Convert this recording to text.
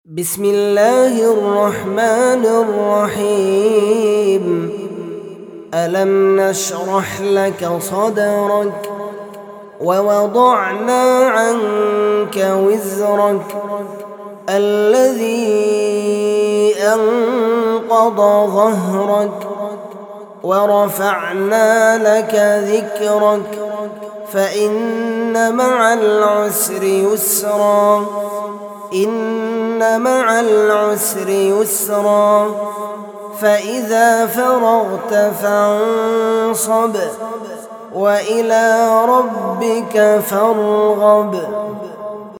بسم الله الرحمن الرحيم. ألم نشرح لك صدرك ووضعنا عنك وزرك الذي أنقض ظهرك ورفعنا لك ذكرك فإن مع العسر يسرا إن مع العسر يسرا فإذا فرغت فانصب وإلى ربك فارغب.